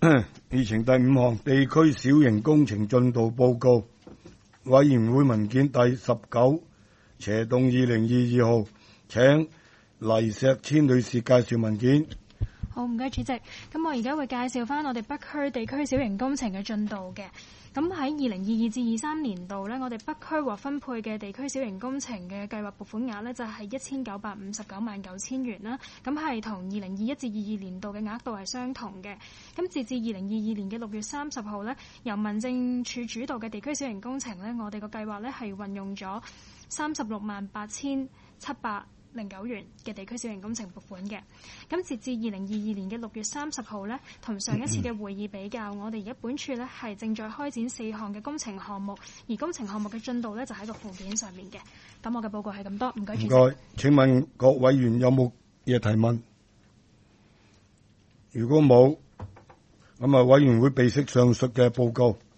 議程第5項地區小型工程進度報告，委員會文件第19斜動2022號，請黎石千女士介紹文件。 好，唔該主席。咁我而家會介紹翻我哋北區地區小型工程嘅進度嘅。咁喺2022至23年度呢，我哋北區獲分配嘅地區小型工程嘅計劃撥款額呢，就係1959萬9千元啦。咁係同2021至22年度嘅額度係相同嘅。咁截至2022年嘅6月30號呢，由民政處主導嘅地區小型工程呢，我哋個計劃呢係運用咗36萬8709元嘅地區小型工程撥款嘅。咁截至2022年嘅6月30號呢，同上一次嘅會議比較，我哋而家本處呢係正在開展4項嘅工程項目，而工程項目嘅進度呢就喺個附件上面嘅。咁我嘅報告係咁多，唔該主席。 唔該，請問各委員有冇嘢提問？如果冇，咁委員會備悉上述嘅報告。